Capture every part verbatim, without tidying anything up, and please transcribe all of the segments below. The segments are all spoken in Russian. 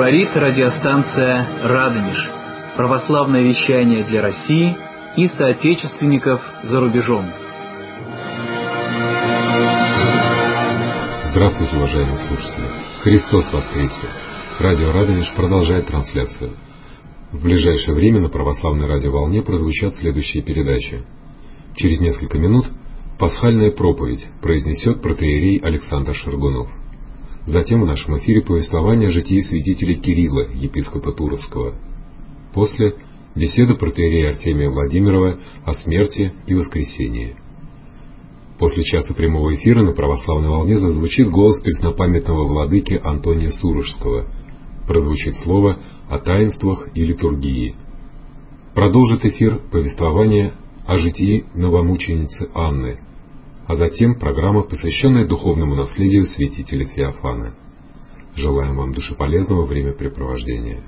Говорит радиостанция «Радонеж». Православное вещание для России и соотечественников за рубежом. Здравствуйте, уважаемые слушатели! Христос воскресе! Радио «Радонеж» продолжает трансляцию. В ближайшее время на православной радиоволне прозвучат следующие передачи. Через несколько минут пасхальная проповедь произнесет протоиерей Александр Шаргунов. Затем в нашем эфире повествование о житии святителя Кирилла, епископа Туровского. После — беседа протоиерея Артемия Владимирова о смерти и воскресении. После часа прямого эфира на православной волне зазвучит голос преснопамятного владыки Антония Сурожского. Прозвучит слово о таинствах и литургии. Продолжит эфир повествование о житии новомученицы Анны, а затем программа, посвященная духовному наследию святителя Феофана. Желаем вам душеполезного времяпрепровождения.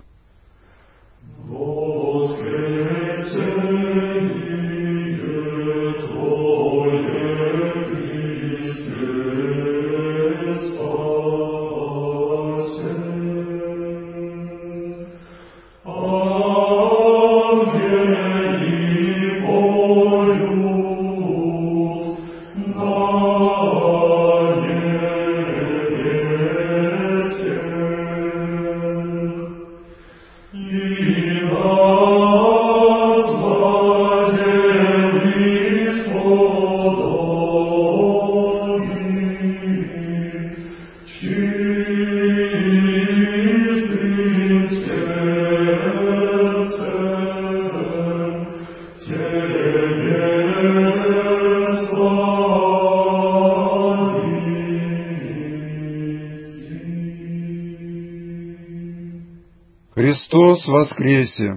Христос воскресе!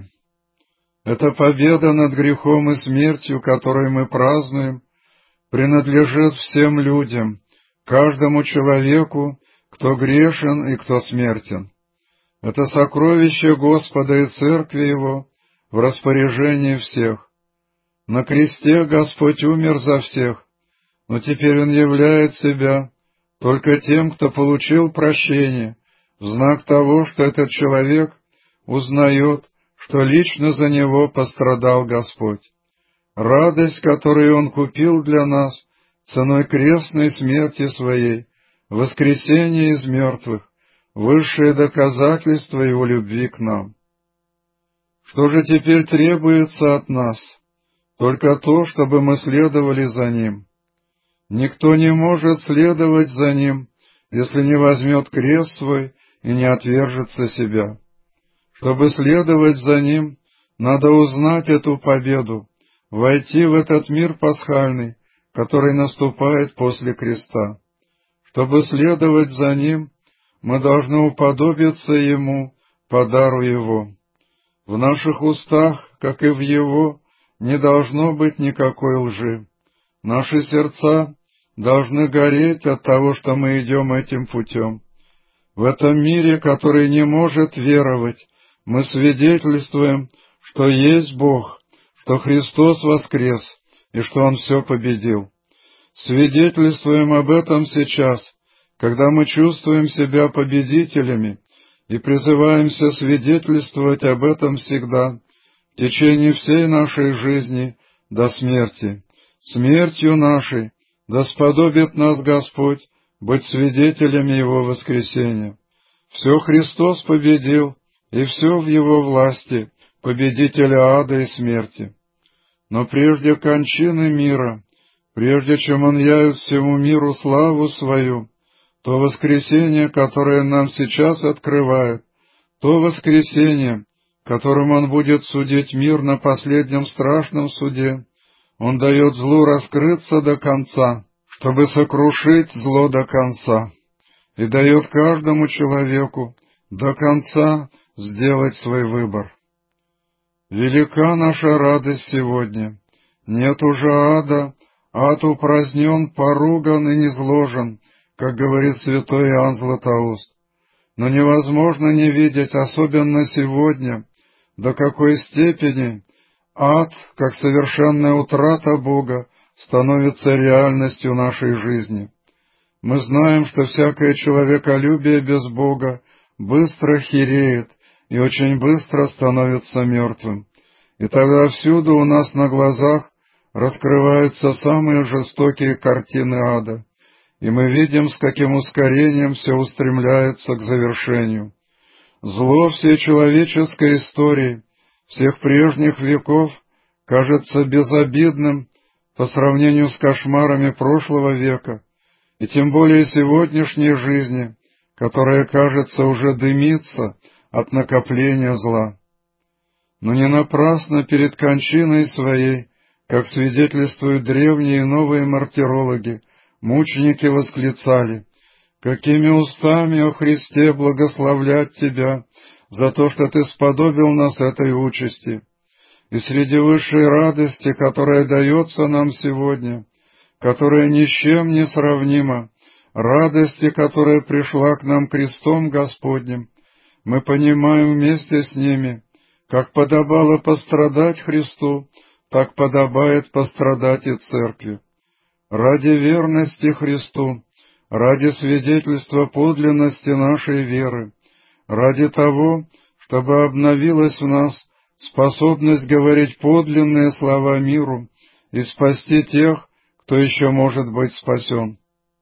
Эта победа над грехом и смертью, которую мы празднуем, принадлежит всем людям, каждому человеку, кто грешен и кто смертен. Это сокровище Господа и Церкви Его в распоряжении всех. На кресте Господь умер за всех, но теперь Он являет Себя только тем, кто получил прощение, в знак того, что этот человек узнает, что лично за него пострадал Господь. Радость, которую Он купил для нас ценой крестной смерти Своей, воскресение из мертвых, высшее доказательство Его любви к нам. Что же теперь требуется от нас? Только то, чтобы мы следовали за Ним. Никто не может следовать за Ним, если не возьмет крест свой и не отвержется себя. Чтобы следовать за Ним, надо узнать эту победу, войти в этот мир пасхальный, который наступает после креста. Чтобы следовать за Ним, мы должны уподобиться Ему по дару Его. В наших устах, как и в Его, не должно быть никакой лжи. Наши сердца должны гореть от того, что мы идем этим путем. В этом мире, который не может веровать, мы свидетельствуем, что есть Бог, что Христос воскрес и что Он все победил. Свидетельствуем об этом сейчас, когда мы чувствуем себя победителями, и призываемся свидетельствовать об этом всегда, в течение всей нашей жизни до смерти. Смертью нашей да сподобит нас Господь быть свидетелями Его воскресения. Все Христос победил, и все в Его власти, победителя ада и смерти. Но прежде кончины мира, прежде чем Он явит всему миру славу Свою, то воскресение, которое нам сейчас открывает, то воскресение, которым Он будет судить мир на последнем страшном суде, Он дает злу раскрыться до конца, чтобы сокрушить зло до конца, и дает каждому человеку до конца сделать свой выбор. Велика наша радость сегодня. Нет уже ада, ад упразднен, поруган и низложен, как говорит святой Иоанн Златоуст. Но невозможно не видеть, особенно сегодня, до какой степени ад, как совершенная утрата Бога, становится реальностью нашей жизни. Мы знаем, что всякое человеколюбие без Бога быстро хереет и очень быстро становится мертвым. И тогда всюду у нас на глазах раскрываются самые жестокие картины ада, и мы видим, с каким ускорением все устремляется к завершению. Зло всей человеческой истории, всех прежних веков, кажется безобидным по сравнению с кошмарами прошлого века, и тем более сегодняшней жизни, которая, кажется, уже дымится от накопления зла. Но не напрасно перед кончиной своей, как свидетельствуют древние и новые мартирологи, мученики восклицали: «Какими устами, о Христе, благословлять Тебя за то, что Ты сподобил нас этой участи!» И среди высшей радости, которая дается нам сегодня, которая ни с чем не сравнима, радости, которая пришла к нам крестом Господним, мы понимаем вместе с ними, как подобало пострадать Христу, так подобает пострадать и Церкви. Ради верности Христу, ради свидетельства подлинности нашей веры, ради того, чтобы обновилась в нас способность говорить подлинные слова миру и спасти тех, кто еще может быть спасен.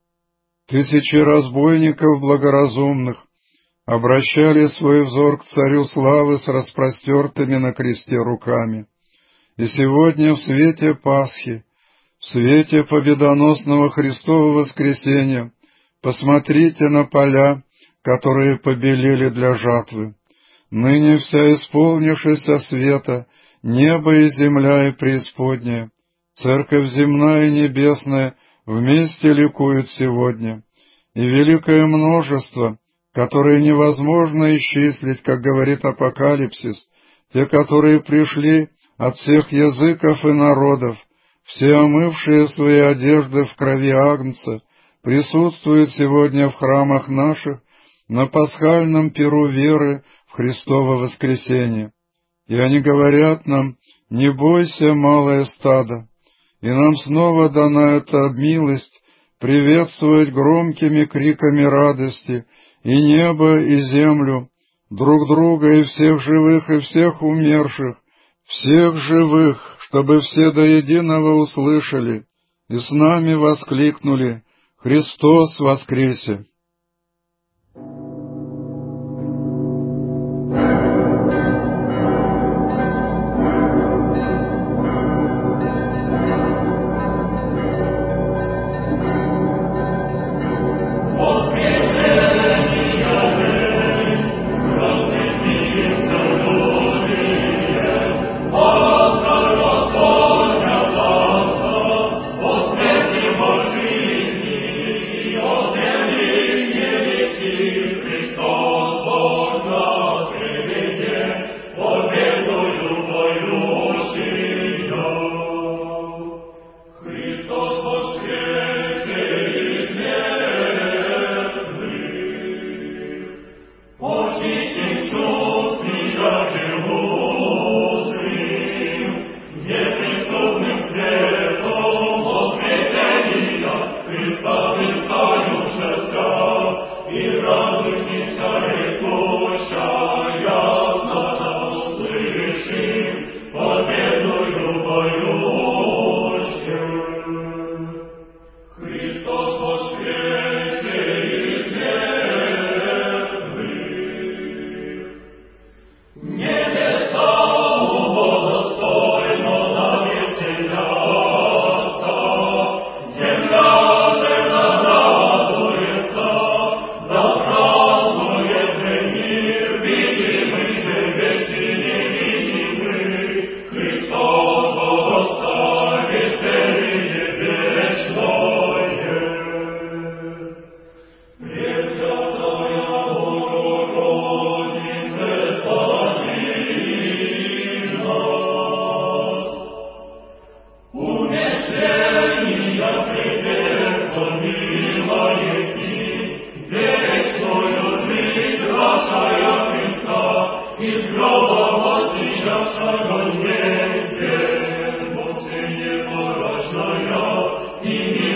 Тысячи разбойников благоразумных обращали свой взор к Царю Славы с распростертыми на кресте руками. И сегодня в свете Пасхи, в свете победоносного Христова воскресения, посмотрите на поля, которые побелели для жатвы. Ныне вся исполнившаяся света, небо и земля и преисподняя, Церковь земная и небесная вместе ликуют сегодня, и великое множество, которое невозможно исчислить, как говорит Апокалипсис, те, которые пришли от всех языков и народов, все омывшие свои одежды в крови Агнца, присутствуют сегодня в храмах наших на пасхальном пиру веры в Христово воскресение. И они говорят нам: «Не бойся, малое стадо». И нам снова дана эта милость приветствовать громкими криками радости и небо, и землю, друг друга и всех живых, и всех умерших, всех живых, чтобы все до единого услышали и с нами воскликнули: «Христос воскресе!»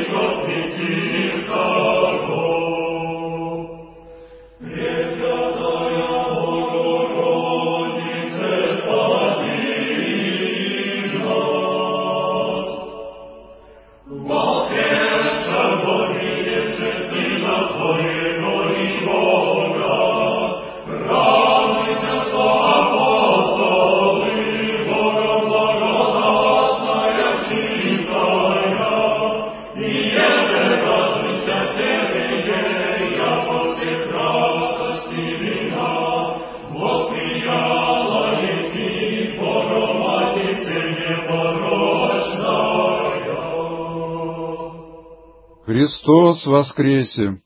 Yes, Христос воскресе!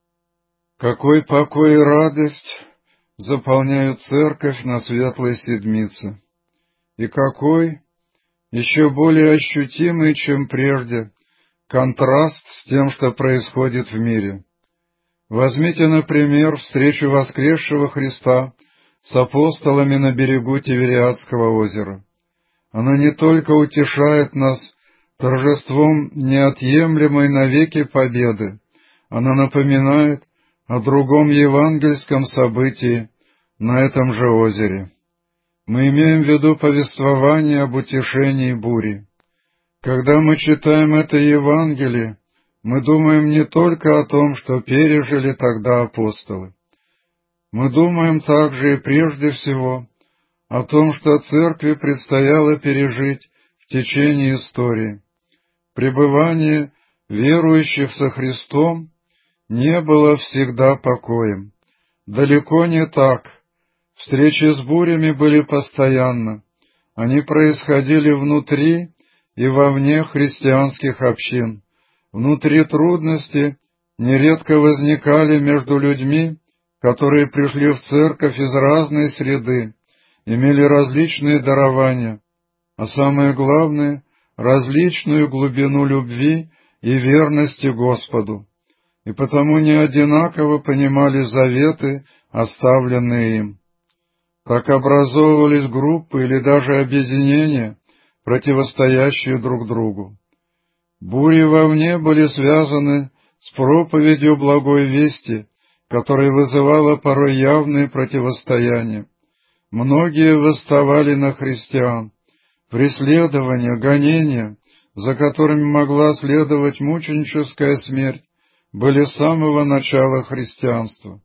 Какой покой и радость заполняют церковь на Светлой Седмице! И какой, еще более ощутимый, чем прежде, контраст с тем, что происходит в мире. Возьмите, например, встречу воскресшего Христа с апостолами на берегу Тивериадского озера. Она не только утешает нас торжеством неотъемлемой навеки победы, она напоминает о другом евангельском событии на этом же озере. Мы имеем в виду повествование об утешении бури. Когда мы читаем это Евангелие, мы думаем не только о том, что пережили тогда апостолы. Мы думаем также и прежде всего о том, что церкви предстояло пережить в течение истории. Пребывание верующих со Христом не было всегда покоем. Далеко не так. Встречи с бурями были постоянно. Они происходили внутри и вовне христианских общин. Внутри трудности нередко возникали между людьми, которые пришли в церковь из разной среды, имели различные дарования, а самое главное — различную глубину любви и верности Господу, и потому не одинаково понимали заветы, оставленные им. Так образовывались группы или даже объединения, противостоящие друг другу. Бури вовне были связаны с проповедью благой вести, которая вызывала порой явные противостояния. Многие восставали на христиан. Преследования, гонения, за которыми могла следовать мученическая смерть, были с самого начала христианства.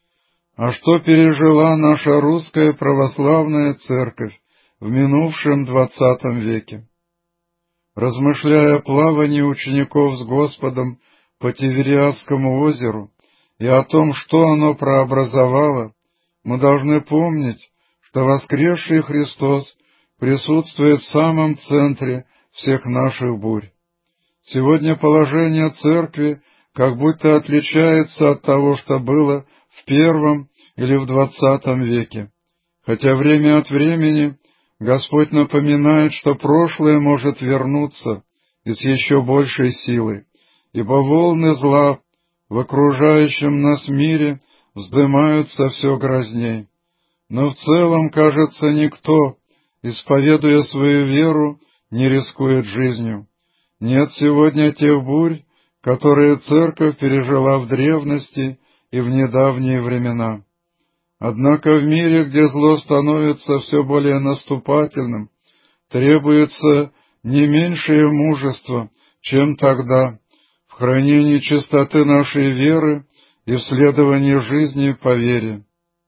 А что пережила наша русская православная церковь в минувшем двадцатом веке? Размышляя о плавании учеников с Господом по Тивериадскому озеру и о том, что оно прообразовало, мы должны помнить, что воскресший Христос присутствует в самом центре всех наших бурь. Сегодня положение церкви как будто отличается от того, что было в первом или в двадцатом веке, хотя время от времени Господь напоминает, что прошлое может вернуться и с еще большей силой, ибо волны зла в окружающем нас мире вздымаются все грозней. Но в целом, кажется, никто, исповедуя свою веру, не рискует жизнью. Нет сегодня тех бурь, которые церковь пережила в древности и в недавние времена. Однако в мире, где зло становится все более наступательным, требуется не меньшее мужество, чем тогда, в хранении чистоты нашей веры и в следовании жизни по вере.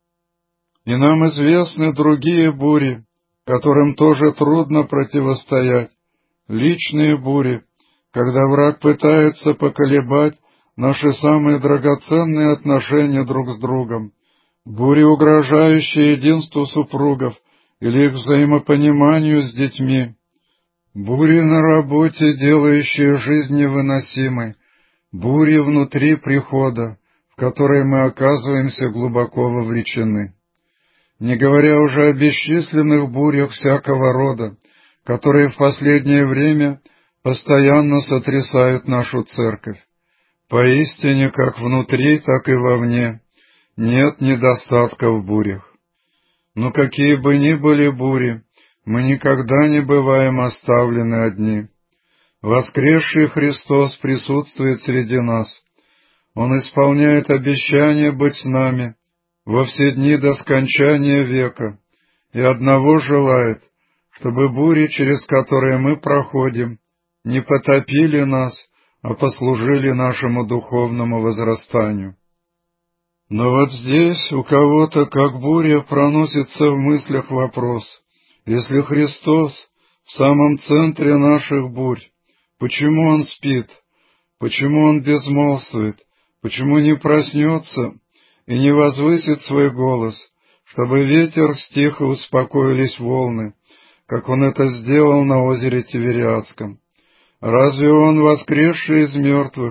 И нам известны другие бури, которым тоже трудно противостоять, личные бури, когда враг пытается поколебать наши самые драгоценные отношения друг с другом, бури, угрожающие единству супругов или их взаимопониманию с детьми, бури на работе, делающие жизнь невыносимой, бури внутри прихода, в которые мы оказываемся глубоко вовлечены. Не говоря уже о бесчисленных бурях всякого рода, которые в последнее время постоянно сотрясают нашу церковь. Поистине, как внутри, так и вовне, нет недостатка в бурях. Но какие бы ни были бури, мы никогда не бываем оставлены одни. Воскресший Христос присутствует среди нас. Он исполняет обещание быть с нами во все дни до скончания века, и одного желает, чтобы бури, через которые мы проходим, не потопили нас, а послужили нашему духовному возрастанию. Но вот здесь у кого-то, как буря, проносится в мыслях вопрос: если Христос в самом центре наших бурь, почему Он спит, почему Он безмолвствует, почему не проснется и не возвысит свой голос, чтобы ветер стих и успокоились волны, как Он это сделал на озере Тивериадском? Разве Он, воскресший из мертвых,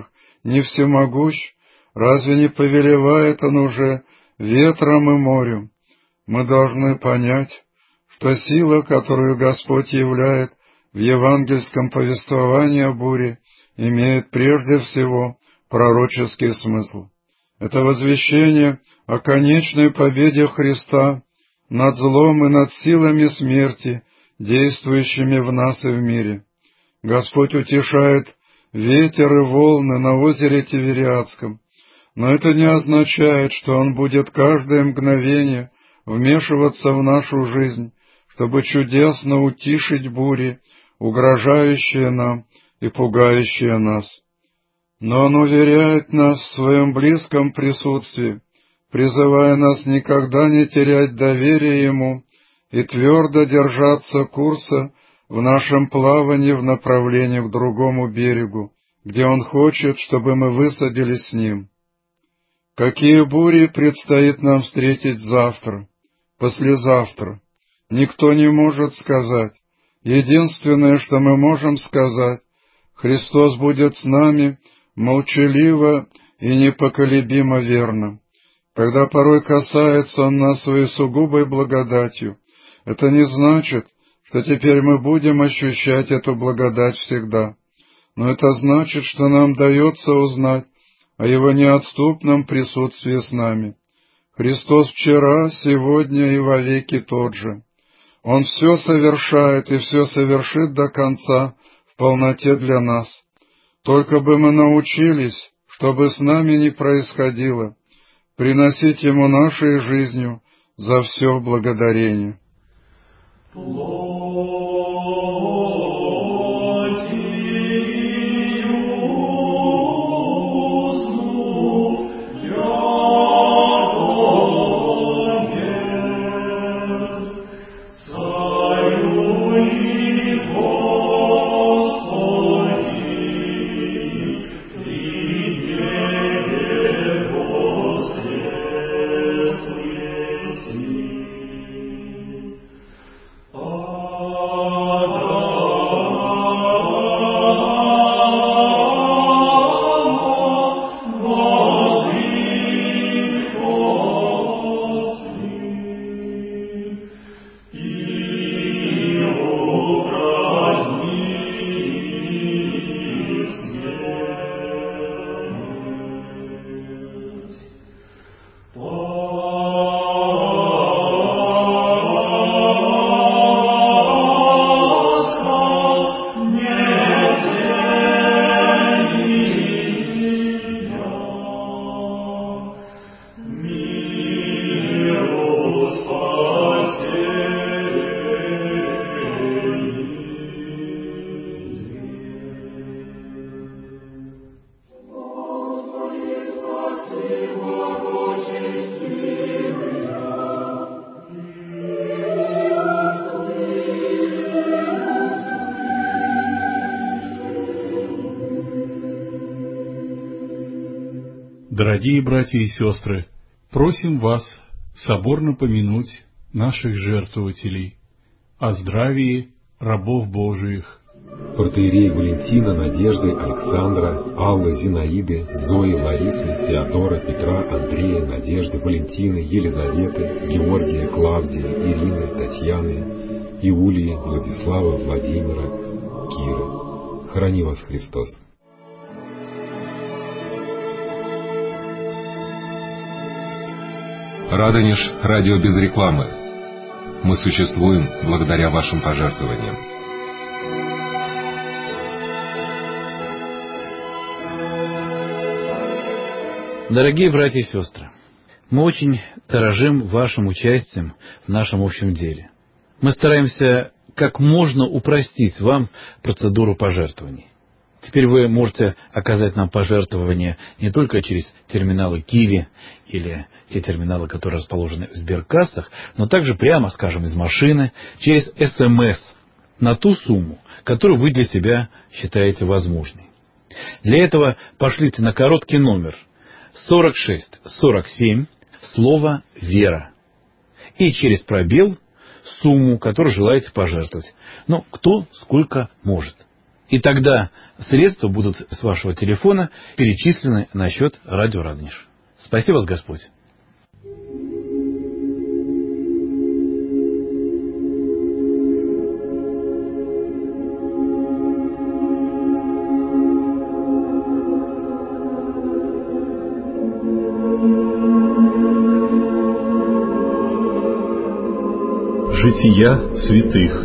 не всемогущ? Разве не повелевает Он уже ветром и морем? Мы должны понять, что сила, которую Господь являет в евангельском повествовании о буре, имеет прежде всего пророческий смысл. Это возвещение о конечной победе Христа над злом и над силами смерти, действующими в нас и в мире. Господь утешает ветер и волны на озере Тивериадском, но это не означает, что Он будет каждое мгновение вмешиваться в нашу жизнь, чтобы чудесно утишить бури, угрожающие нам и пугающие нас. Но Он уверяет нас в Своем близком присутствии, призывая нас никогда не терять доверие Ему и твердо держаться курса в нашем плавании в направлении к другому берегу, где Он хочет, чтобы мы высадились с Ним. Какие бури предстоит нам встретить завтра, послезавтра, никто не может сказать. Единственное, что мы можем сказать, Христос будет с нами молчаливо и непоколебимо верно. Когда порой касается Он нас своей сугубой благодатью, это не значит, что теперь мы будем ощущать эту благодать всегда, но это значит, что нам дается узнать о Его неотступном присутствии с нами. Христос вчера, сегодня и вовеки тот же. Он все совершает и все совершит до конца в полноте для нас. Только бы мы научились, чтобы с нами ни происходило, приносить Ему нашей жизнью за все благодарение. Дорогие братья и сестры, просим вас соборно помянуть наших жертвователей, о здравии рабов Божиих. Протоиереи Валентина, Надежды, Александра, Аллы, Зинаиды, Зои, Ларисы, Феодора, Петра, Андрея, Надежды, Валентины, Елизаветы, Георгия, Клавдии, Ирины, Татьяны, Иулии, Владислава, Владимира, Киры. Храни вас Христос! Радонеж — радио без рекламы. Мы существуем благодаря вашим пожертвованиям. Дорогие братья и сестры, мы очень дорожим вашим участием в нашем общем деле. Мы стараемся как можно упростить вам процедуру пожертвований. Теперь вы можете оказать нам пожертвования не только через терминалы Киви или те терминалы, которые расположены в сберкассах, но также прямо, скажем, из машины, через СМС на ту сумму, которую вы для себя считаете возможной. Для этого пошлите на короткий номер сорок шесть сорок семь слово «Вера» и через пробел сумму, которую желаете пожертвовать. Но кто сколько может. И тогда средства будут с вашего телефона перечислены на счет радио Радонеж. Спаси вас Господь. Жития святых.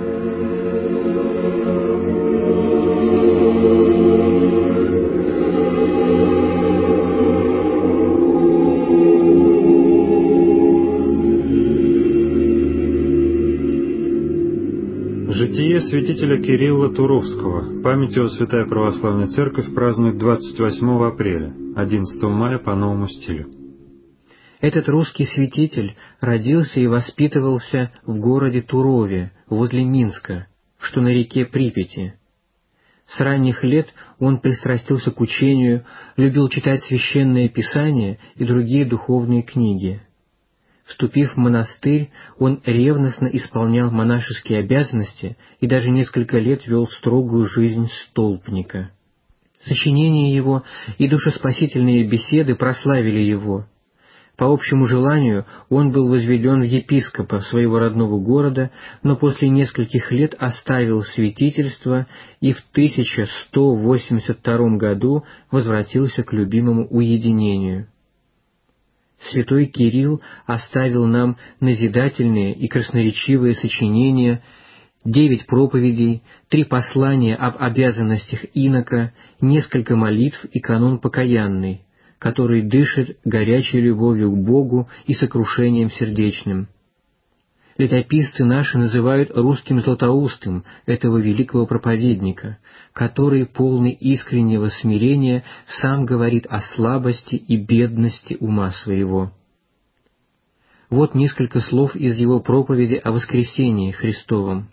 Житие святителя Кирилла Туровского. Память его Святая Православная Церковь празднует двадцать восьмого апреля, одиннадцатого мая по новому стилю. Этот русский святитель родился и воспитывался в городе Турове, возле Минска, что на реке Припяти. С ранних лет он пристрастился к учению, любил читать священное писание и другие духовные книги. Вступив в монастырь, он ревностно исполнял монашеские обязанности и даже несколько лет вел строгую жизнь столпника. Сочинения его и душеспасительные беседы прославили его. По общему желанию он был возведен в епископа своего родного города, но после нескольких лет оставил святительство и в тысяча сто восемьдесят втором году возвратился к любимому уединению. Святой Кирилл оставил нам назидательные и красноречивые сочинения, девять проповедей, три послания об обязанностях инока, несколько молитв и канон покаянный, который дышит горячей любовью к Богу и сокрушением сердечным. Летописцы наши называют русским Златоустым этого великого проповедника, который, полный искреннего смирения, сам говорит о слабости и бедности ума своего. Вот несколько слов из его проповеди о воскресении Христовом.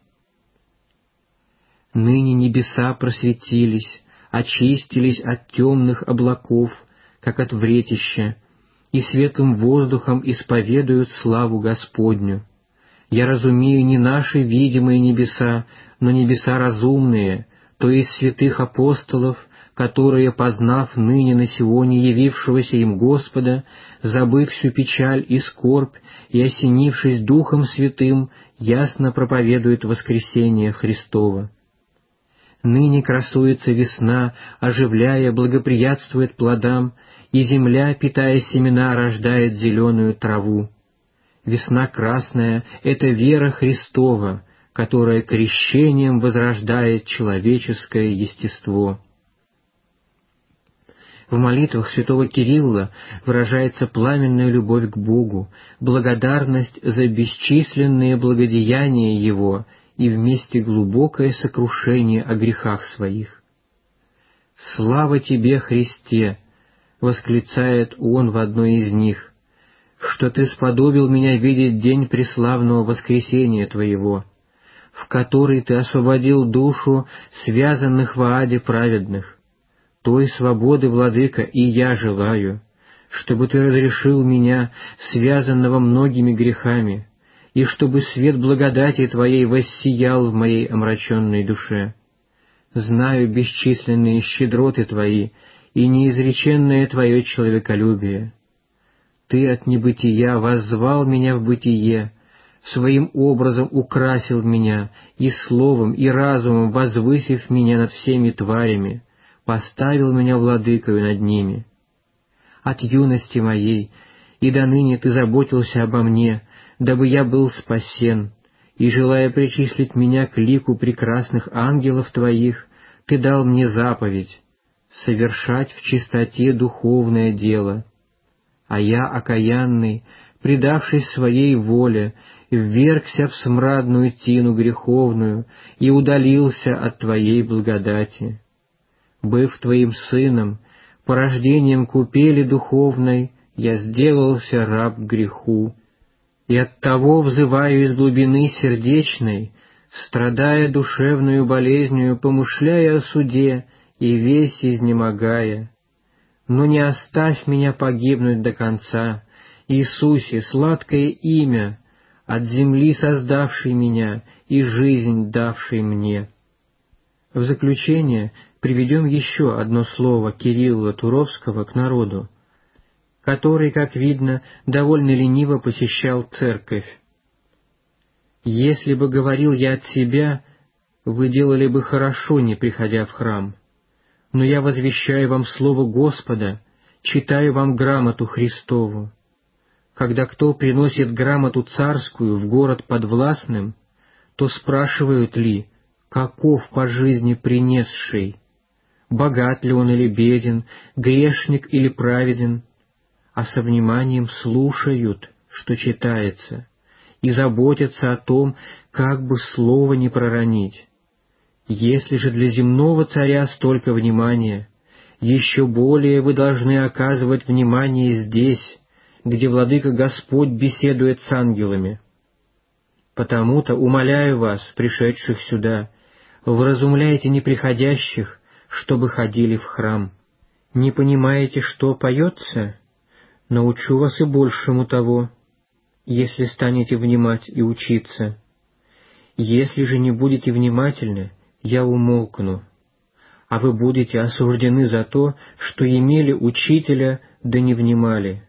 «Ныне небеса просветились, очистились от темных облаков, как от вретища, и светлым воздухом исповедуют славу Господню. Я разумею не наши видимые небеса, но небеса разумные, то есть святых апостолов, которые, познав ныне на сионе явившегося им Господа, забыв всю печаль и скорбь и осенившись Духом Святым, ясно проповедуют воскресение Христово. Ныне красуется весна, оживляя, благоприятствует плодам, и земля, питая семена, рождает зеленую траву. Весна красная — это вера Христова, которая крещением возрождает человеческое естество». В молитвах святого Кирилла выражается пламенная любовь к Богу, благодарность за бесчисленные благодеяния Его и вместе глубокое сокрушение о грехах своих. «Слава Тебе, Христе!» — восклицает он в одной из них, «что Ты сподобил меня видеть день преславного воскресения Твоего, в который Ты освободил душу связанных в аде праведных. Той свободы, Владыка, и я желаю, чтобы Ты разрешил меня, связанного многими грехами, и чтобы свет благодати Твоей воссиял в моей омраченной душе. Знаю бесчисленные щедроты Твои и неизреченное Твое человеколюбие. Ты от небытия воззвал меня в бытие, своим образом украсил меня и словом, и разумом возвысив меня над всеми тварями, поставил меня владыкою над ними. От юности моей и до ныне Ты заботился обо мне, дабы я был спасен, и, желая причислить меня к лику прекрасных ангелов Твоих, Ты дал мне заповедь — совершать в чистоте духовное дело. А я, окаянный, предавшись своей воле, ввергся в смрадную тину греховную и удалился от Твоей благодати. Быв Твоим сыном, порождением купели духовной, я сделался раб греху, и оттого взываю из глубины сердечной, страдая душевную болезнью, помышляя о суде и весь изнемогая. Но не оставь меня погибнуть до конца, Иисусе, сладкое имя, от земли создавший меня и жизнь давший мне. В заключение приведем еще одно слово Кирилла Туровского к народу, который, как видно, довольно лениво посещал церковь. «Если бы говорил я от себя, вы делали бы хорошо, не приходя в храм. Но я возвещаю вам слово Господа, читаю вам грамоту Христову. Когда кто приносит грамоту царскую в город подвластным, то спрашивают ли, каков по жизни принесший, богат ли он или беден, грешник или праведен, а со вниманием слушают, что читается, и заботятся о том, как бы слово не проронить. Если же для земного царя столько внимания, еще более вы должны оказывать внимание здесь, где Владыка Господь беседует с ангелами. Потому-то умоляю вас, пришедших сюда, вразумляйте неприходящих, чтобы ходили в храм. Не понимаете, что поется? Научу вас и большему того, если станете внимать и учиться. Если же не будете внимательны, я умолкну, а вы будете осуждены за то, что имели учителя, да не внимали.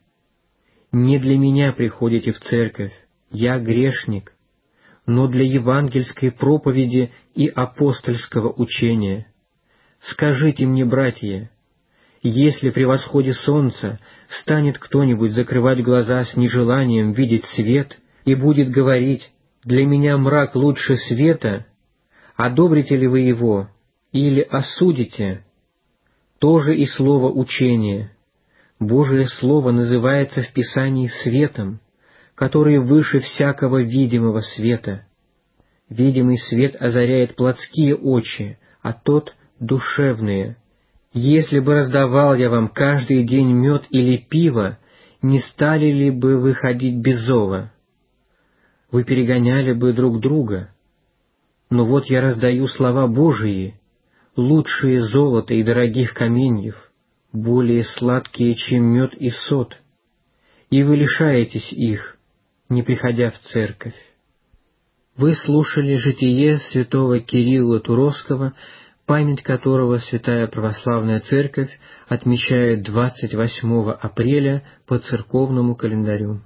Не для меня приходите в церковь, я грешник, но для евангельской проповеди и апостольского учения. Скажите мне, братья, если при восходе солнца станет кто-нибудь закрывать глаза с нежеланием видеть свет и будет говорить: «Для меня мрак лучше света», одобрите ли вы его или осудите? То же и слово учение. Божие Слово называется в Писании светом, который выше всякого видимого света. Видимый свет озаряет плотские очи, а тот — душевные. Если бы раздавал я вам каждый день мед или пиво, не стали ли бы вы ходить без зова? Вы перегоняли бы друг друга. Но вот я раздаю слова Божии, лучшие золота и дорогих каменьев, более сладкие, чем мед и сот, и вы лишаетесь их, не приходя в церковь. Вы слушали житие святого Кирилла Туровского, память которого Святая Православная Церковь отмечает двадцать восьмого апреля по церковному календарю.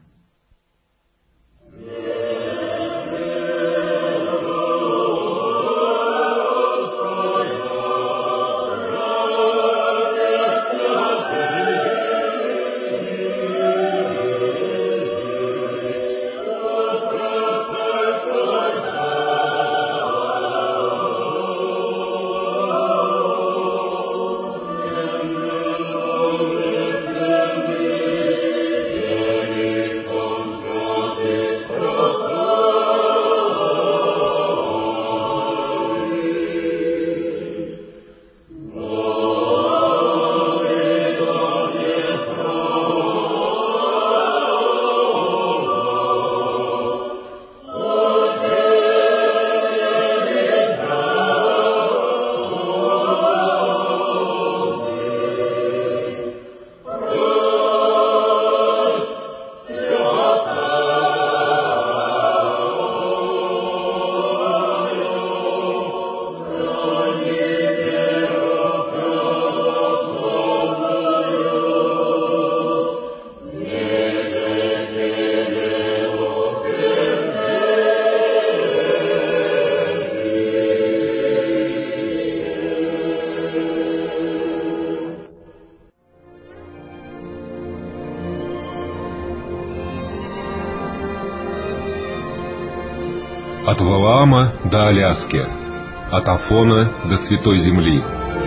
От Валаама до Аляски, от Афона до Святой Земли.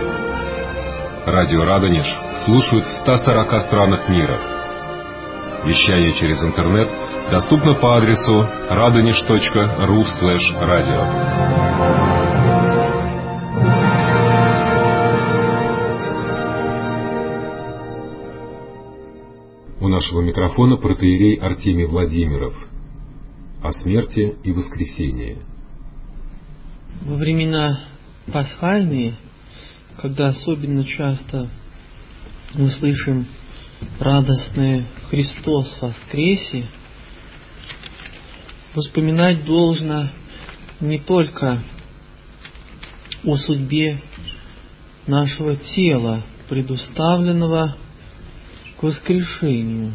Радио Радонеж слушают в ста сорока странах мира. Вещание через интернет доступно по адресу радонеж точка ру слэш радио. У нашего микрофона протоиерей Артемий Владимиров. О смерти и воскресении. Во времена пасхальные, когда особенно часто мы слышим радостное «Христос воскресе», вспоминать должно не только о судьбе нашего тела, предуставленного к воскрешению.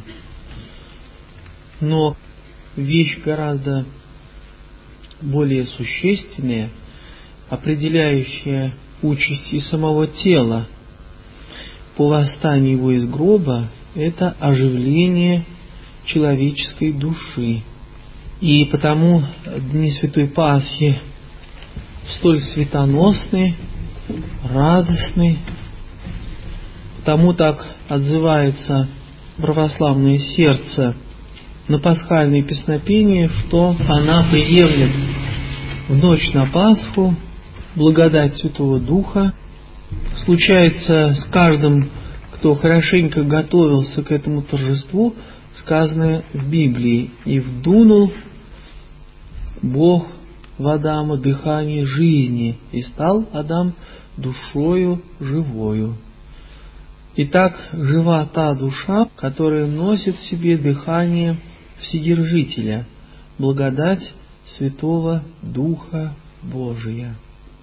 Но вещь гораздо более существенная, определяющая участь и самого тела по восстанию его из гроба, это оживление человеческой души. И потому дни Святой Пасхи столь светоносны, радостны. Тому так отзывается православное сердце на пасхальное песнопение, что она приемлет в ночь на Пасху благодать Святого Духа. Случается с каждым, кто хорошенько готовился к этому торжеству, сказанное в Библии: «И вдунул Бог в Адама дыхание жизни, и стал Адам душою живою». Итак, жива та душа, которая носит в себе дыхание Вседержителя, благодать Святого Духа Божия.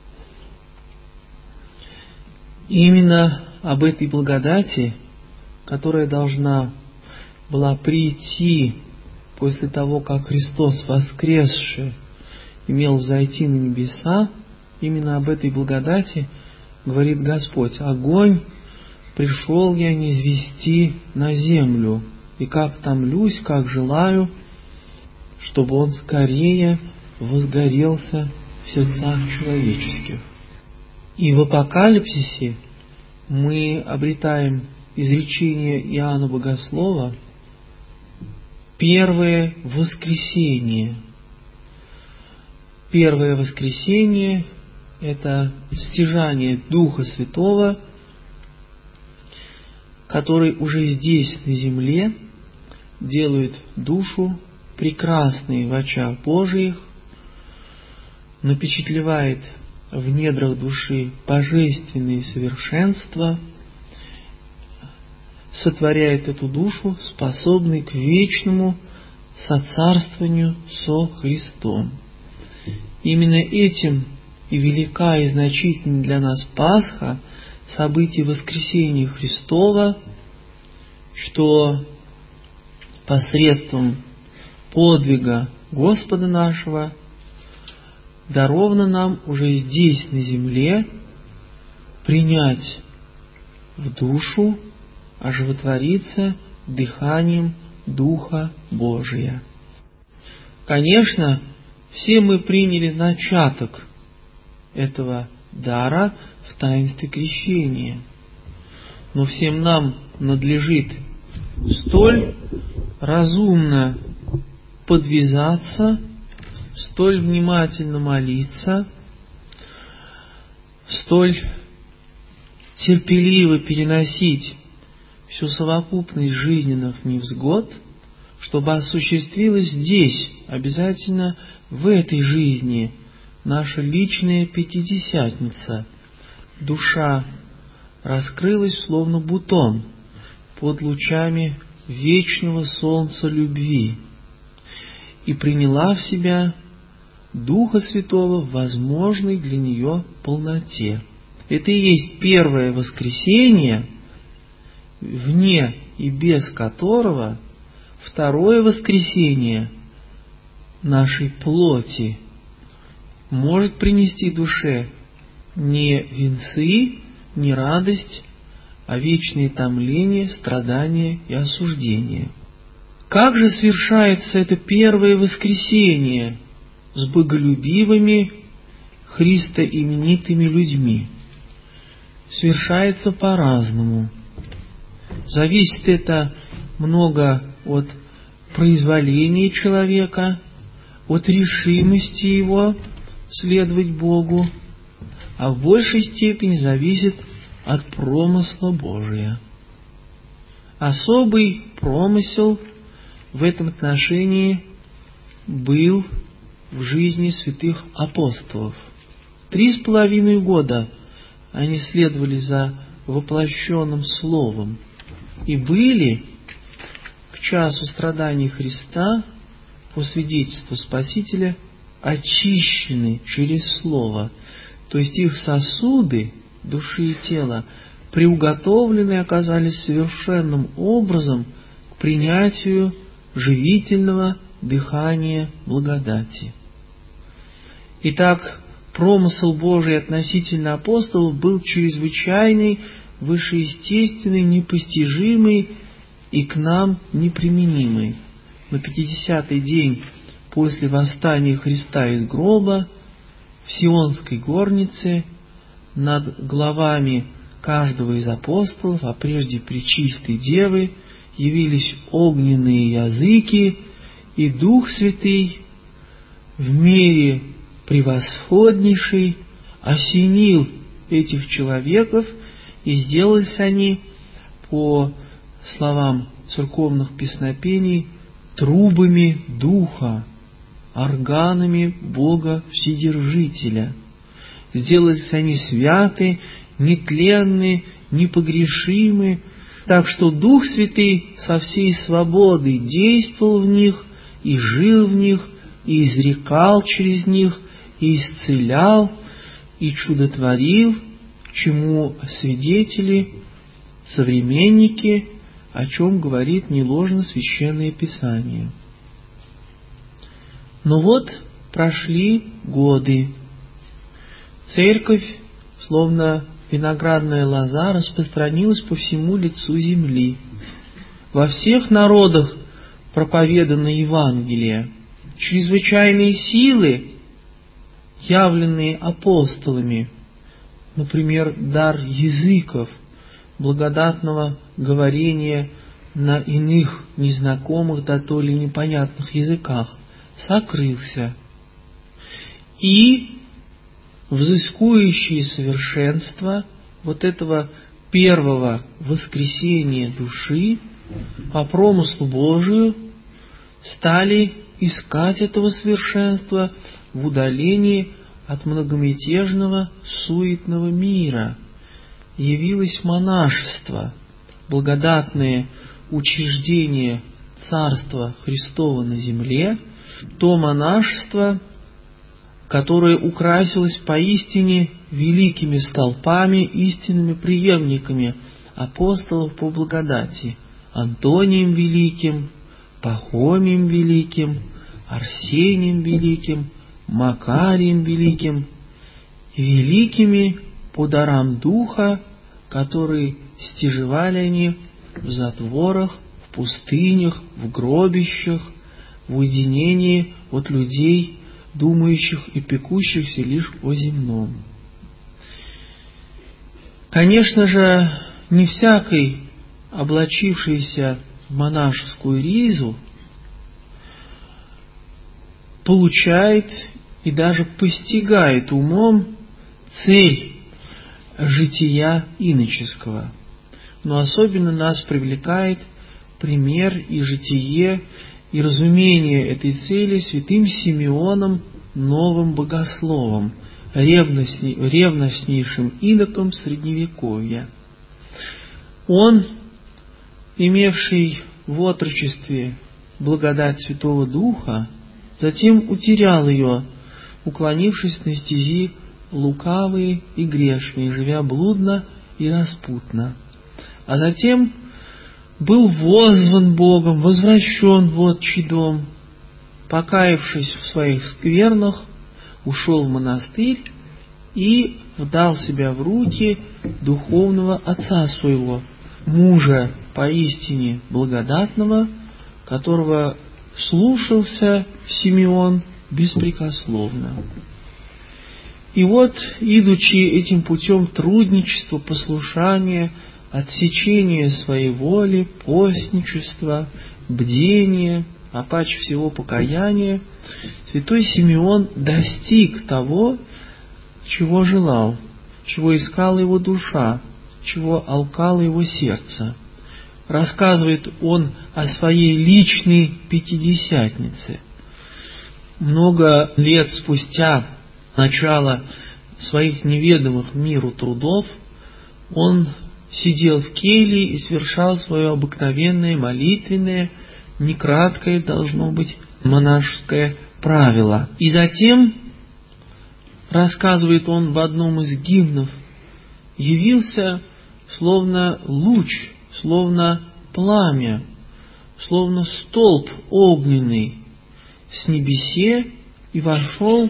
Именно об этой благодати, которая должна была прийти после того, как Христос воскресший имел взойти на небеса, именно об этой благодати говорит Господь: «Огонь пришел я низвести на землю, и как томлюсь, как желаю, чтобы он скорее возгорелся в сердцах человеческих». И в Апокалипсисе мы обретаем изречение Иоанна Богослова: первое воскресение. Первое воскресение – это стяжание Духа Святого, который уже здесь, на земле, делает душу прекрасной в очах Божиих, напечатлевает в недрах души божественные совершенства, сотворяет эту душу, способной к вечному соцарствованию со Христом. Именно этим и велика и значительна для нас Пасха, событие воскресения Христова, что посредством подвига Господа нашего даровано нам уже здесь, на земле, принять в душу, оживотвориться дыханием Духа Божия. Конечно, все мы приняли начаток этого дара в таинстве крещения, но всем нам надлежит столь разумно подвязаться, столь внимательно молиться, столь терпеливо переносить всю совокупность жизненных невзгод, чтобы осуществилась здесь, обязательно в этой жизни, наша личная Пятидесятница. Душа раскрылась, словно бутон, под лучами вечного солнца любви и приняла в себя Духа Святого в возможной для нее полноте. Это и есть первое воскресение, вне и без которого второе воскресение нашей плоти может принести душе не венцы, не радость, а вечные томления, страдания и осуждения. Как же совершается это первое воскресение с боголюбивыми, христоименитыми людьми? Совершается по-разному. Зависит это много от произволения человека, от решимости его следовать Богу, а в большей степени зависит от промысла Божия. Особый промысел в этом отношении был в жизни святых апостолов. Три с половиной года они следовали за воплощенным Словом и были к часу страданий Христа, по свидетельству Спасителя, очищены через Слово, То есть их сосуды, души и тела, приуготовлены оказались совершенным образом к принятию живительного дыхания благодати. Итак, промысел Божий относительно апостолов был чрезвычайный, вышеестественный, непостижимый и к нам неприменимый. На пятидесятый день после восстания Христа из гроба в Сионской горнице над головами каждого из апостолов, а прежде Пречистой Девы, явились огненные языки, и Дух Святый в мере превосходнейшей осенил этих человеков, и сделались они, по словам церковных песнопений, трубами Духа, органами Бога Вседержителя. Сделались они святы, нетленны, непогрешимы, так что Дух Святый со всей свободой действовал в них, и жил в них, и изрекал через них, и исцелял, и чудотворил, чему свидетели, современники, о чем говорит неложно Священное Писание. Но вот прошли годы. Церковь, словно виноградная лоза, распространилась по всему лицу земли. Во всех народах проповедано Евангелие. Чрезвычайные силы, явленные апостолами, например, дар языков, благодатного говорения на иных незнакомых, да то ли непонятных языках, сокрылся. И взыскующие совершенство вот этого первого воскресения души по промыслу Божию стали искать этого совершенства в удалении от многомятежного суетного мира. Явилось монашество, благодатное учреждение Царства Христова на земле, то монашество, которое украсилось поистине великими столпами, истинными преемниками апостолов по благодати, Антонием Великим, Пахомием Великим, Арсением Великим, Макарием Великим, великими по дарам Духа, которые стяжевали они в затворах, в пустынях, в гробищах, в уединении от людей, думающих и пекущихся лишь о земном. Конечно же, не всякий, облачившийся в монашескую ризу, получает и даже постигает умом цель жития иноческого. Но особенно нас привлекает пример и житие, и разумение этой цели святым Симеоном, новым богословом, ревностней, ревностнейшим иноком Средневековья. Он, имевший в отрочестве благодать Святого Духа, затем утерял ее, уклонившись на стези лукавые и грешные, живя блудно и распутно. А затем был воззван Богом, возвращен в отчий дом, покаявшись в своих сквернах, ушел в монастырь и вдал себя в руки духовного отца своего, мужа поистине благодатного, которого слушался Симеон беспрекословно. И вот, идучи этим путем трудничества, послушания, отсечения своей воли, постничества, бдения, а паче всего покаяния, святой Симеон достиг того, чего желал, чего искала его душа, чего алкало его сердце. Рассказывает он о своей личной пятидесятнице. Много лет спустя начала своих неведомых миру трудов он сидел в келье и совершал свое обыкновенное молитвенное, некраткое, должно быть, монашеское правило. И затем рассказывает он в одном из гимнов, явился словно луч, словно пламя, словно столб огненный с небесе и вошел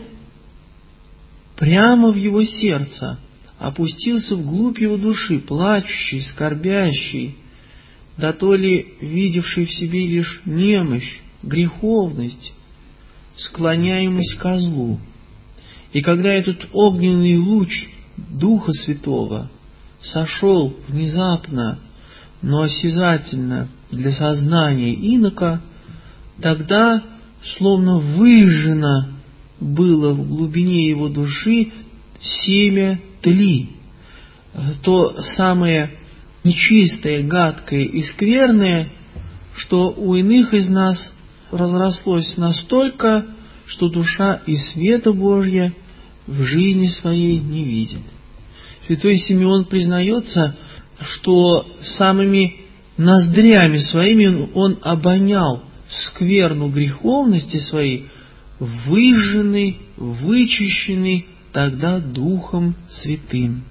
прямо в его сердце, опустился вглубь его души, плачущий, скорбящий, да то ли видевший в себе лишь немощь, греховность, склоняемость ко злу. И когда этот огненный луч Духа Святого сошел внезапно, но осязательно для сознания инока, тогда словно выжжено было в глубине его души семя тли, то самое нечистое, гадкое и скверное, что у иных из нас разрослось настолько, что душа и света Божья в жизни своей не видит. Святой Симеон признается, что самыми ноздрями своими он обонял скверну греховности своей, выжженный, вычищенный тогда Духом Святым.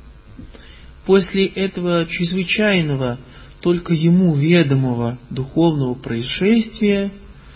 После этого чрезвычайного, только ему ведомого духовного происшествия,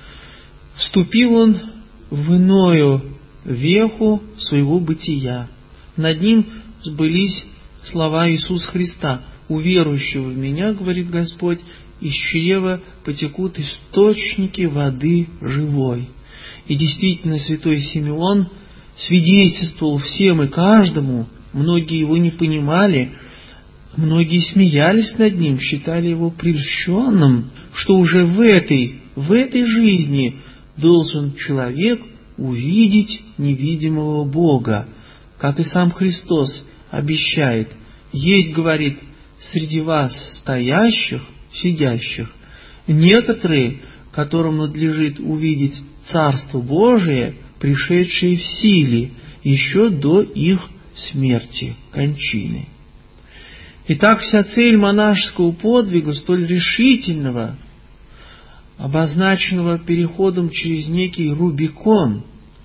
вступил он в иную веху своего бытия. Над ним сбылись слова Иисуса Христа: «У верующего в Меня, — говорит Господь, — из чрева потекут источники воды живой». И действительно, святой Симеон свидетельствовал всем и каждому, многие его не понимали, многие смеялись над ним, считали его прельщенным, что уже в этой, в этой жизни должен человек увидеть невидимого Бога, как и сам Христос обещает. Есть, говорит, среди вас стоящих, сидящих, некоторые, которым надлежит увидеть Царство Божие, пришедшее в силе еще до их смерти, кончины. Итак, вся цель монашеского подвига, столь решительного, обозначенного переходом через некий Рубикон,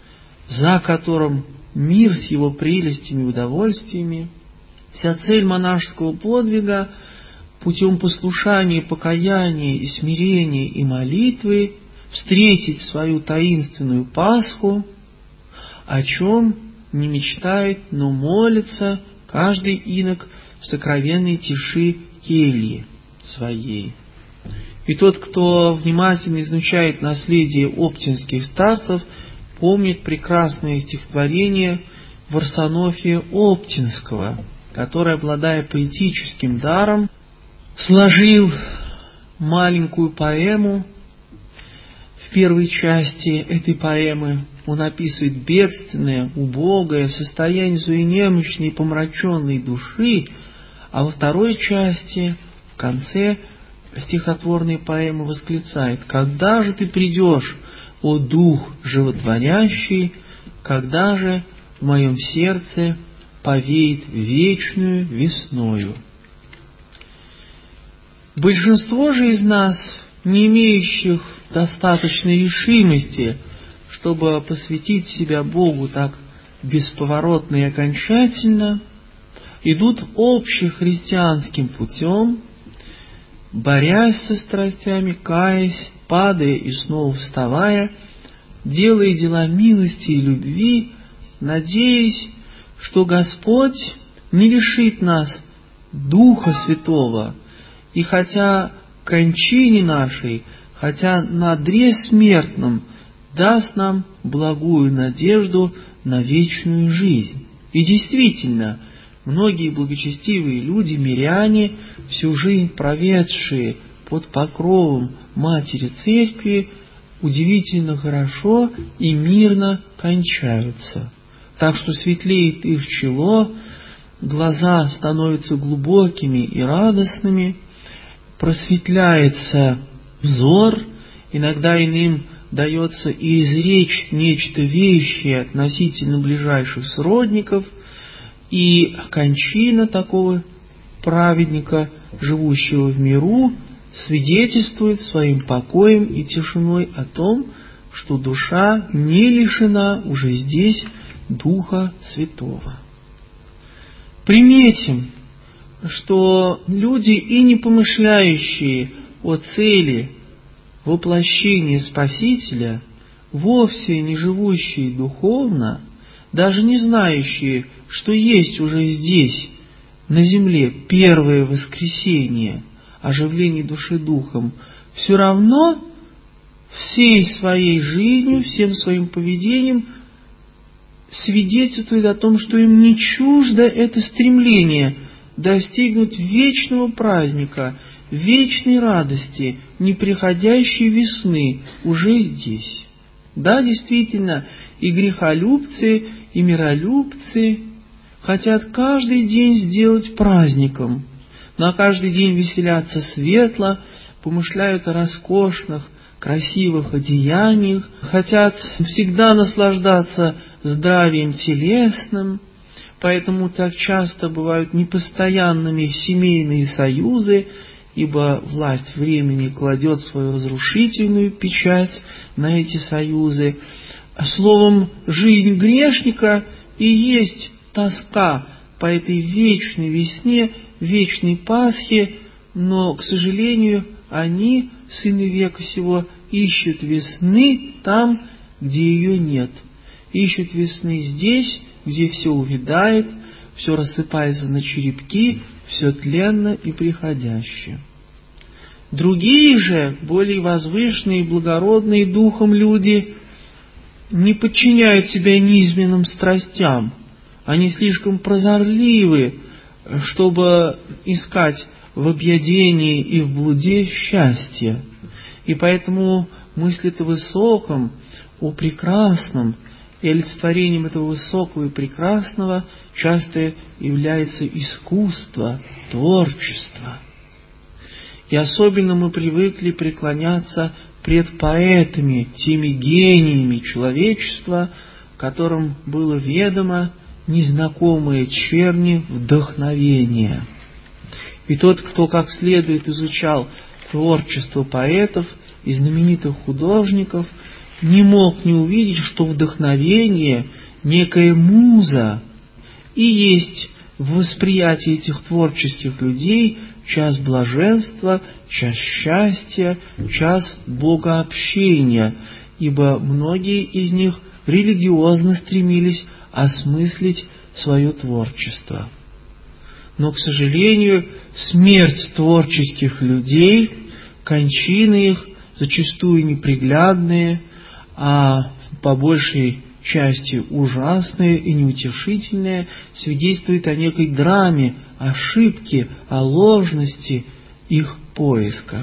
за которым мир с его прелестями и удовольствиями, вся цель монашеского подвига путем послушания, покаяния и смирения и молитвы встретить свою таинственную Пасху, о чем не мечтает, но молится каждый инок в сокровенной тиши кельи своей. И тот, кто внимательно изучает наследие оптинских старцев, помнит прекрасное стихотворение Варсонофия Оптинского, который, обладая поэтическим даром, сложил маленькую поэму. В первой части этой поэмы он описывает бедственное, убогое состояние своей немощной и помраченной души, а во второй части, в конце стихотворной поэмы, восклицает: «Когда же ты придешь, о Дух животворящий, когда же в моем сердце повеет вечную весною?» Большинство же из нас, не имеющих достаточной решимости, чтобы посвятить себя Богу так бесповоротно и окончательно, идут общехристианским путем, борясь со страстями, каясь, падая и снова вставая, делая дела милости и любви, надеясь, что Господь не лишит нас Духа Святого, и хотя кончине нашей, хотя на одре смертном, даст нам благую надежду на вечную жизнь. И действительно, многие благочестивые люди, миряне, всю жизнь проведшие под покровом Матери Церкви, удивительно хорошо и мирно кончаются. Так что светлеет их чело, глаза становятся глубокими и радостными, просветляется взор, иногда иным дается и изречь нечто вещее относительно ближайших сродников, и кончина такого праведника, живущего в миру, свидетельствует своим покоем и тишиной о том, что душа не лишена уже здесь Духа Святого. Приметим, что люди, и не помышляющие о цели воплощения Спасителя, вовсе не живущие духовно, даже не знающие, что есть уже здесь, на земле, первое воскресение, оживление души духом, все равно всей своей жизнью, всем своим поведением свидетельствует о том, что им не чуждо это стремление достигнуть вечного праздника, вечной радости, неприходящей весны уже здесь. Да, действительно, и грехолюбцы, и миролюбцы хотят каждый день сделать праздником, на каждый день веселятся светло, помышляют о роскошных, красивых одеяниях, хотят всегда наслаждаться здравием телесным, поэтому так часто бывают непостоянными семейные союзы, ибо власть времени кладет свою разрушительную печать на эти союзы. Словом, жизнь грешника и есть тоска по этой вечной весне, вечной Пасхе, но, к сожалению, они, сыны века сего, ищут весны там, где ее нет. Ищут весны здесь, где все увядает, все рассыпается на черепки, все тленно и приходящее. Другие же, более возвышенные и благородные духом люди, не подчиняют себя низменным страстям. Они слишком прозорливы, чтобы искать в объедении и в блуде счастье. И поэтому мыслят о высоком, о прекрасном, и олицетворением этого высокого и прекрасного часто является искусство, творчество. И особенно мы привыкли преклоняться пред поэтами, теми гениями человечества, которым было ведомо незнакомые черни вдохновения. И тот, кто как следует изучал творчество поэтов и знаменитых художников, не мог не увидеть, что вдохновение, некая муза, и есть в восприятии этих творческих людей час блаженства, час счастья, час богообщения, ибо многие из них религиозно стремились осмыслить свое творчество. Но, к сожалению, смерть творческих людей, кончины их, зачастую неприглядные, а по большей части ужасные и неутешительные, свидетельствует о некой драме, ошибке, о ложности их поиска.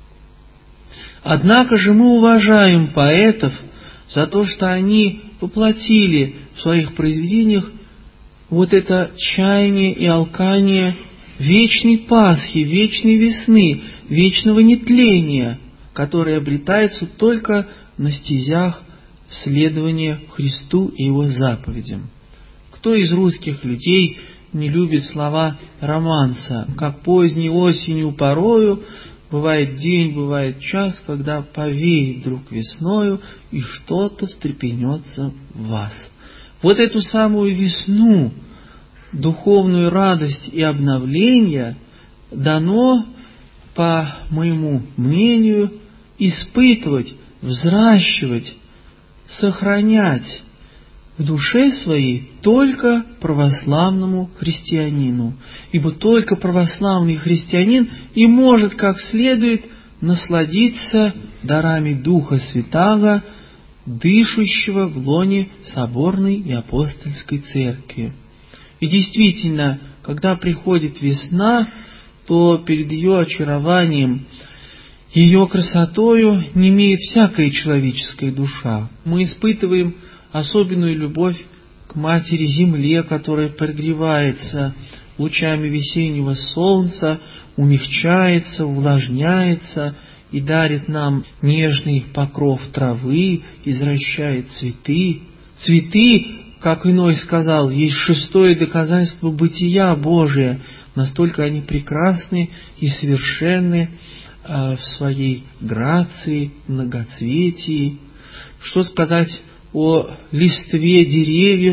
Однако же мы уважаем поэтов за то, что они воплотили в своих произведениях вот это чаяние и алкание вечной Пасхи, вечной весны, вечного нетления, которое обретается только на стезях следования Христу и Его заповедям. Кто из русских людей не любит слова романса? Как поздней осенью порою, бывает день, бывает час, когда повеет вдруг весною, и что-то встрепенется в вас. Вот эту самую весну, духовную радость и обновление дано, по моему мнению, испытывать, взращивать, сохранять в душе своей только православному христианину. Ибо только православный христианин и может как следует насладиться дарами Духа Святаго, дышащего в лоне соборной и апостольской церкви. И действительно, когда приходит весна, то перед ее очарованием, ее красотою немеет всякая человеческая душа. Мы испытываем особенную любовь к Матери Земле, которая прогревается лучами весеннего солнца, умягчается, увлажняется и дарит нам нежный покров травы, извращает цветы. Цветы, как иной сказал, есть шестое доказательство бытия Божия. Настолько они прекрасны и совершенны в своей грации, многоцветии. Что сказать о листве деревьев,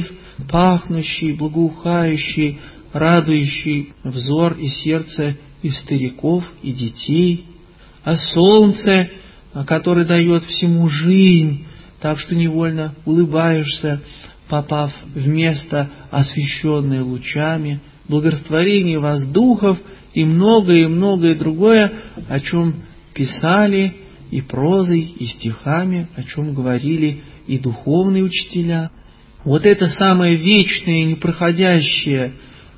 пахнущий, благоухающий, радующий взор и сердце и стариков, и детей, о солнце, которое дает всему жизнь, так что невольно улыбаешься, попав в место, освещенное лучами, благорастворение воздухов и многое, и многое другое, о чем писали и прозой, и стихами, о чем говорили и духовные учителя. Вот эта самая вечная, непроходящая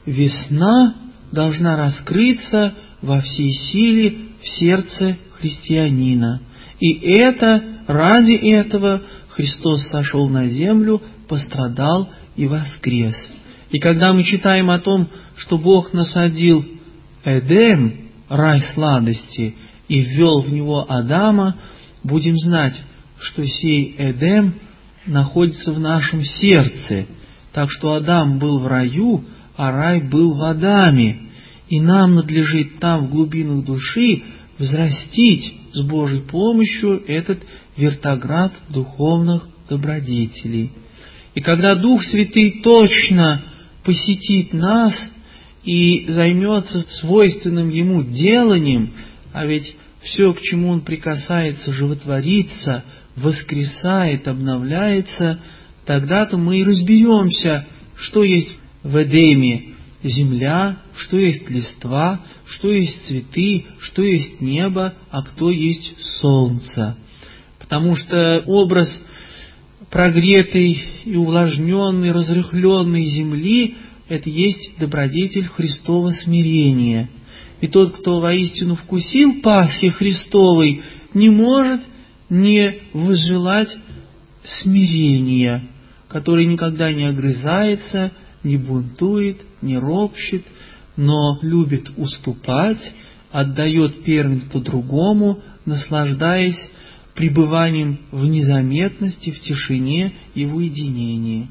весна должна раскрыться во всей силе в сердце христианина. И это, ради этого Христос сошел на землю, пострадал и воскрес. И когда мы читаем о том, что Бог насадил Эдем, рай сладости, и ввел в него Адама, будем знать, что сей Эдем находится в нашем сердце. Так что Адам был в раю, а рай был в Адаме. И нам надлежит там, в глубинах души, взрастить с Божьей помощью этот вертоград духовных добродетелей. И когда Дух Святый точно посетит нас и займется свойственным Ему деланием, а ведь все, к чему Он прикасается, животворится, воскресает, обновляется, тогда-то мы и разберемся, что есть в Эдеме земля, что есть листва, что есть цветы, что есть небо, а кто есть солнце. Потому что образ прогретой и увлажненной, разрыхленной земли — это есть добродетель Христова смирения. И тот, кто воистину вкусил Пасхи Христовой, не может не возжелать смирения, который никогда не огрызается, не бунтует, не ропщет, но любит уступать, отдает первенство другому, наслаждаясь пребыванием в незаметности, в тишине и в уединении.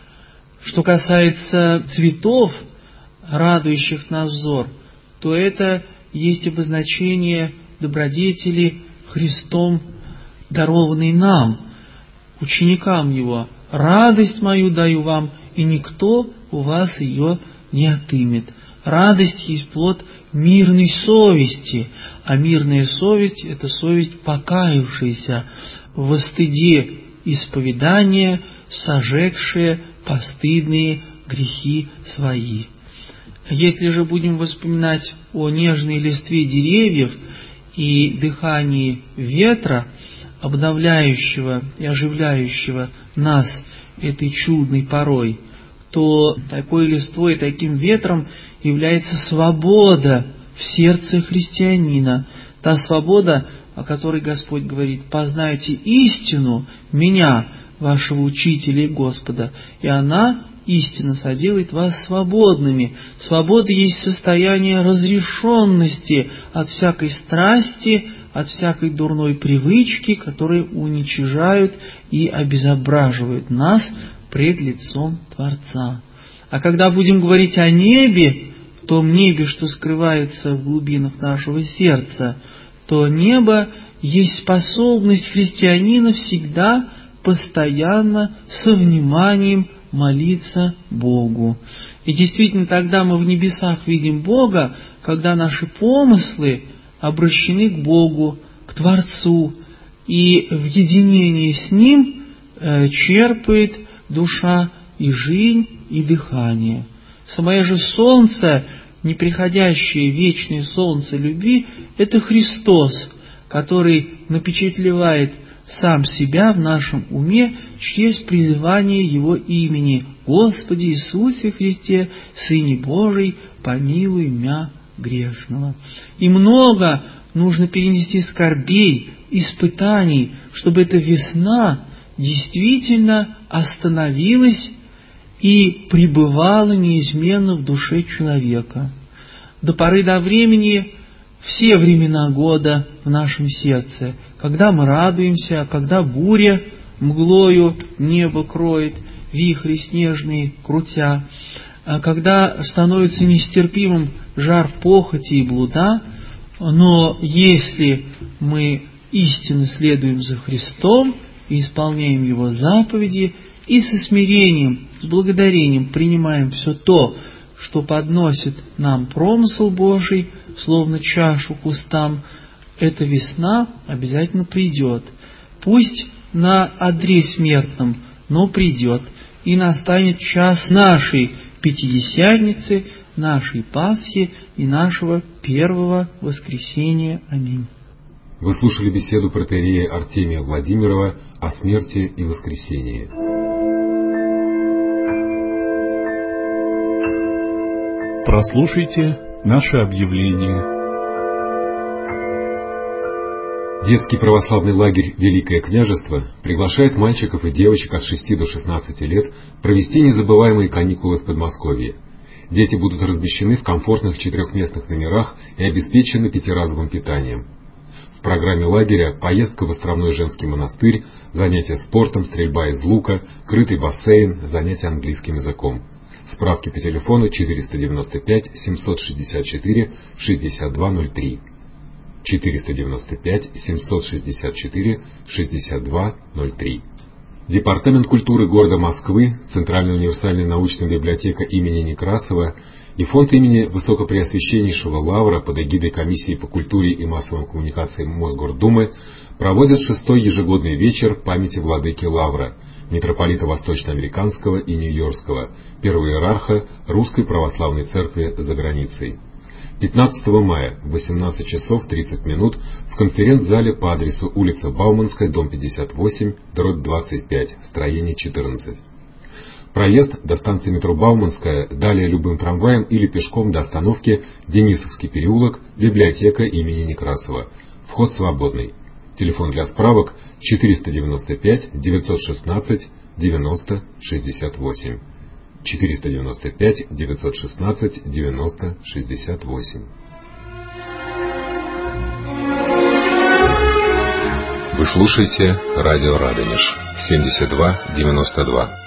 Что касается цветов, радующих наш взор, то это есть обозначение добродетели Христом, дарованной нам, ученикам Его. «Радость мою даю вам, и никто у вас ее не отымет». Радость есть плод мирной совести, а мирная совесть — это совесть покаявшаяся во стыде исповедания, сожегшая постыдные грехи свои. Если же будем вспоминать о нежной листве деревьев и дыхании ветра, обновляющего и оживляющего нас этой чудной порой, то такой листвой, таким ветром является свобода в сердце христианина. Та свобода, о которой Господь говорит: «Познайте истину, Меня, вашего Учителя и Господа, и она, истина, соделает вас свободными». Свобода есть состояние разрешенности от всякой страсти, от всякой дурной привычки, которые уничижают и обезображивают нас пред лицом Творца. А когда будем говорить о небе, в том небе, что скрывается в глубинах нашего сердца, то небо есть способность христианина всегда, постоянно, со вниманием молиться Богу. И действительно, тогда мы в небесах видим Бога, когда наши помыслы обращены к Богу, к Творцу, и в единении с Ним э, черпает душа и жизнь, и дыхание. Самое же солнце, неприходящее вечное солнце любви, это Христос, который напечатлевает сам себя в нашем уме через призывание Его имени: «Господи Иисусе Христе, Сыне Божий, помилуй мя грешного». И много нужно перенести скорбей, испытаний, чтобы эта весна действительно остановилась и пребывала неизменно в душе человека. До поры до времени все времена года в нашем сердце, когда мы радуемся, когда буря мглою небо кроет, вихри снежные крутя, когда становится нестерпимым жар похоти и блуда. Но если мы истинно следуем за Христом и исполняем Его заповеди, и со смирением, с благодарением принимаем все то, что подносит нам промысл Божий, словно чашу к устам, эта весна обязательно придет. Пусть на одре смертном, но придет, и настанет час нашей Пятидесятницы, нашей Пасхи и нашего первого воскресения. Аминь. Вы слушали беседу протоиерея Артемия Владимирова о смерти и воскресении. Прослушайте наше объявление. Детский православный лагерь «Великое княжество» приглашает мальчиков и девочек от шести до шестнадцати лет провести незабываемые каникулы в Подмосковье. Дети будут размещены в комфортных четырехместных номерах и обеспечены пятиразовым питанием. В программе лагеря поездка в островной женский монастырь, занятия спортом, стрельба из лука, крытый бассейн, занятия английским языком. Справки по телефону четыреста девяносто пять семьсот шестьдесят четыре шестьдесят два ноль три. четыреста девяносто пять семьсот шестьдесят четыре шестьдесят два ноль три. Департамент культуры города Москвы, Центральная универсальная научная библиотека имени Некрасова и фонд имени Высокопреосвященнейшего Лавра под эгидой Комиссии по культуре и массовым коммуникациям Мосгордумы проводят шестой ежегодный вечер памяти владыки Лавра, митрополита Восточноамериканского и Нью-Йоркского, первого иерарха Русской Православной Церкви за границей. пятнадцатого мая в восемнадцать часов тридцать минут в конференц-зале по адресу улица Бауманская, дом пятьдесят восемь, дробь двадцать пять, строение четырнадцать. Проезд до станции метро Бауманская, далее любым трамваем или пешком до остановки Денисовский переулок, библиотека имени Некрасова. Вход свободный. Телефон для справок четыреста девяносто пять девятьсот шестнадцать девяносто шестьдесят восемь. четыреста девяносто пять девятьсот шестнадцать девяносто шестьдесят восемь. Вы слушаете радио Радонеж семьдесят два девяносто два.